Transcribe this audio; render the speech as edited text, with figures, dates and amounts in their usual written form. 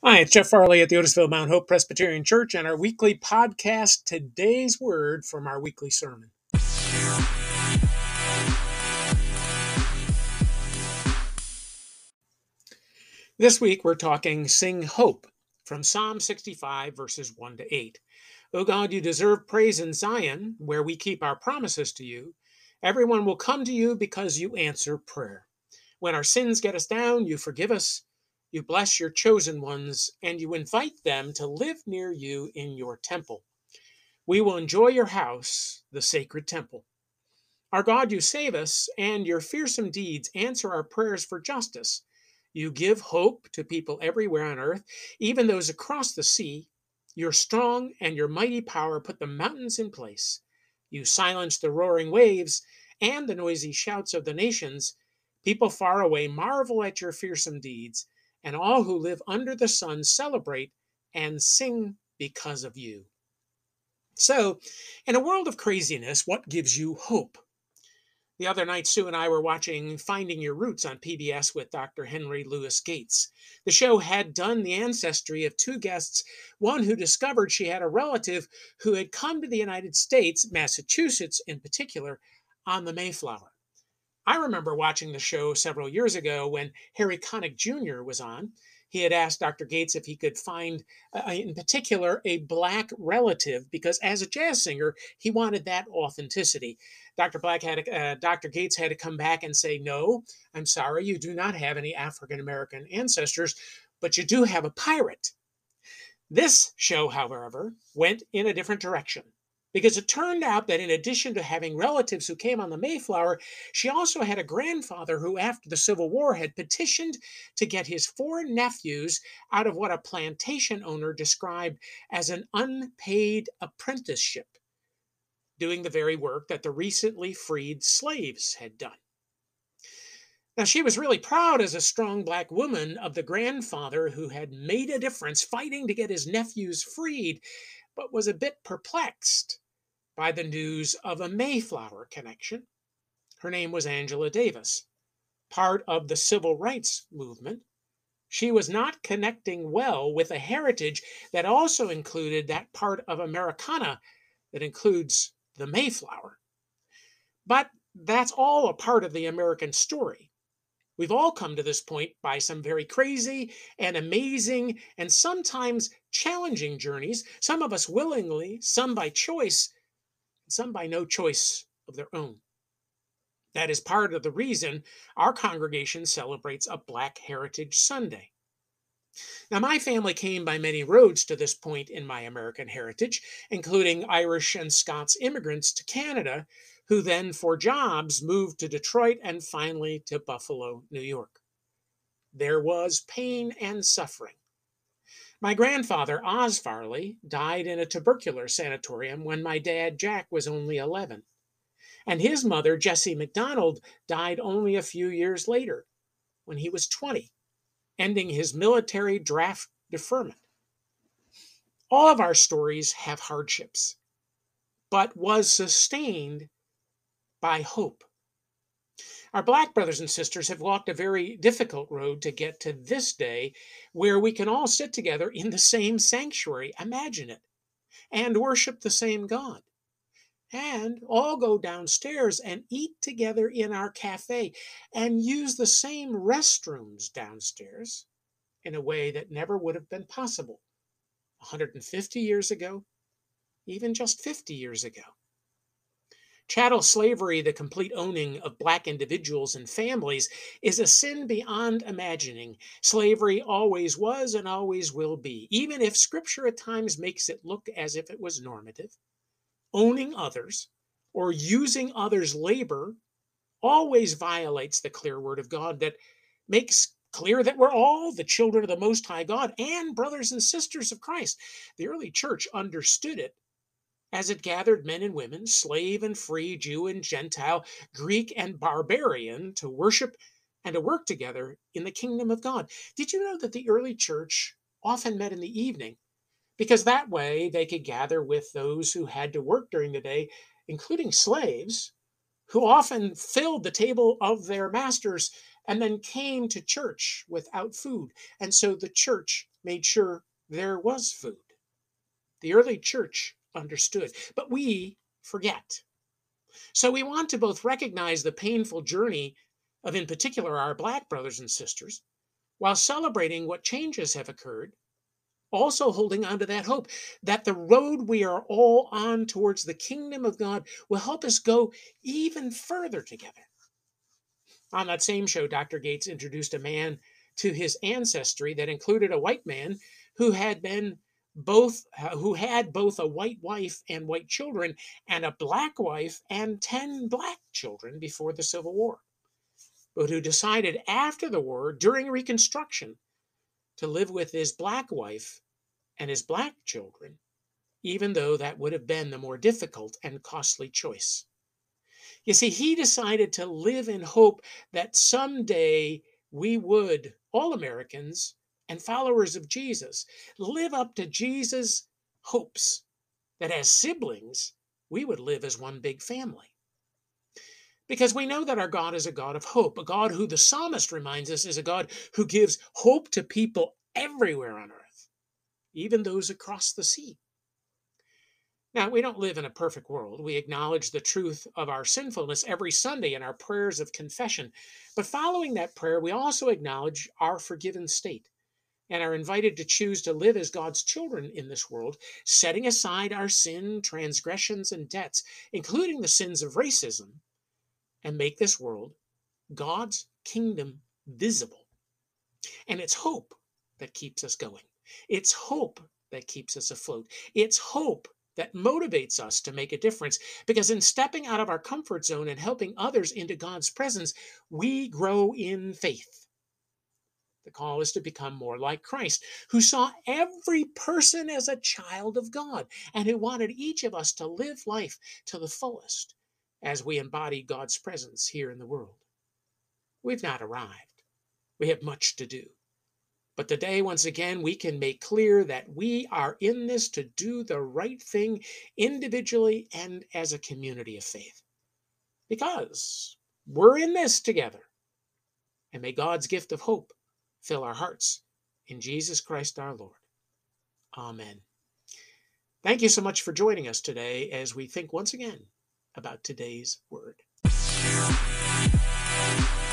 Hi, it's Jeff Farley at the Otisville Mount Hope Presbyterian Church and our weekly podcast, Today's Word from our weekly sermon. This week we're talking Sing Hope from Psalm 65, verses 1 to 8. O God, you deserve praise in Zion, where we keep our promises to you. Everyone will come to you because you answer prayer. When our sins get us down, you forgive us. You bless your chosen ones, and you invite them to live near you in your temple. We will enjoy your house, the sacred temple. Our God, you save us, and your fearsome deeds answer our prayers for justice. You give hope to people everywhere on earth, even those across the sea. Your strong and your mighty power put the mountains in place. You silence the roaring waves and the noisy shouts of the nations. People far away marvel at your fearsome deeds, and all who live under the sun celebrate and sing because of you. So, in a world of craziness, what gives you hope? The other night, Sue and I were watching Finding Your Roots on PBS with Dr. Henry Louis Gates. The show had done the ancestry of two guests, one who discovered she had a relative who had come to the United States, Massachusetts in particular, on the Mayflower. I remember watching the show several years ago when Harry Connick Jr. was on. He had asked Dr. Gates if he could find, in particular, a black relative, because as a jazz singer, he wanted that authenticity. Dr. Gates had to come back and say, "No, I'm sorry, you do not have any African American ancestors, but you do have a pirate." This show, however, went in a different direction because it turned out that in addition to having relatives who came on the Mayflower, she also had a grandfather who, after the Civil War, had petitioned to get his four nephews out of what a plantation owner described as an unpaid apprenticeship, doing the very work that the recently freed slaves had done. Now, she was really proud as a strong black woman of the grandfather who had made a difference fighting to get his nephews freed, but was a bit perplexed by the news of a Mayflower connection. Her name was Angela Davis, part of the civil rights movement. She was not connecting well with a heritage that also included that part of Americana that includes the Mayflower. But that's all a part of the American story. We've all come to this point by some very crazy and amazing and sometimes challenging journeys, some of us willingly, some by choice, and some by no choice of their own. That is part of the reason our congregation celebrates a Black Heritage Sunday. Now, my family came by many roads to this point in my American heritage, including Irish and Scots immigrants to Canada, who then, for jobs, moved to Detroit and finally to Buffalo, New York. There was pain and suffering. My grandfather, Oz Farley, died in a tubercular sanatorium when my dad, Jack, was only 11. And his mother, Jessie McDonald, died only a few years later, when he was 20, ending his military draft deferment. All of our stories have hardships, but was sustained by hope. Our Black brothers and sisters have walked a very difficult road to get to this day where we can all sit together in the same sanctuary, imagine it, and worship the same God, and all go downstairs and eat together in our cafe and use the same restrooms downstairs in a way that never would have been possible 150 years ago, even just 50 years ago. Chattel slavery, the complete owning of Black individuals and families, is a sin beyond imagining. Slavery always was and always will be, even if Scripture at times makes it look as if it was normative. Owning others or using others' labor always violates the clear word of God that makes clear that we're all the children of the Most High God and brothers and sisters of Christ. The early church understood it as it gathered men and women, slave and free, Jew and Gentile, Greek and barbarian, to worship and to work together in the kingdom of God. Did you know that the early church often met in the evening? Because that way they could gather with those who had to work during the day, including slaves, who often filled the table of their masters and then came to church without food. And so the church made sure there was food. The early church understood, but we forget. So we want to both recognize the painful journey of, in particular, our Black brothers and sisters, while celebrating what changes have occurred, also holding on to that hope that the road we are all on towards the kingdom of God will help us go even further together. On that same show, Dr. Gates introduced a man to his ancestry that included a white man who had been who had both a white wife and white children, and a black wife and 10 black children before the Civil War, but who decided after the war, during Reconstruction, to live with his black wife and his black children, even though that would have been the more difficult and costly choice. You see, he decided to live in hope that someday we would, all Americans and followers of Jesus, live up to Jesus' hopes that as siblings, we would live as one big family. Because we know that our God is a God of hope, a God who the psalmist reminds us is a God who gives hope to people everywhere on earth, even those across the sea. Now, we don't live in a perfect world. We acknowledge the truth of our sinfulness every Sunday in our prayers of confession. But following that prayer, we also acknowledge our forgiven state and are invited to choose to live as God's children in this world, setting aside our sin, transgressions, and debts, including the sins of racism, and make this world, God's kingdom, visible. And it's hope that keeps us going. It's hope that keeps us afloat. It's hope that motivates us to make a difference, because in stepping out of our comfort zone and helping others into God's presence, we grow in faith. The call is to become more like Christ, who saw every person as a child of God and who wanted each of us to live life to the fullest as we embody God's presence here in the world. We've not arrived. We have much to do. But today, once again, we can make clear that we are in this to do the right thing individually and as a community of faith. Because we're in this together. And may God's gift of hope fill our hearts in Jesus Christ our Lord. Amen. Thank you so much for joining us today as we think once again about today's word.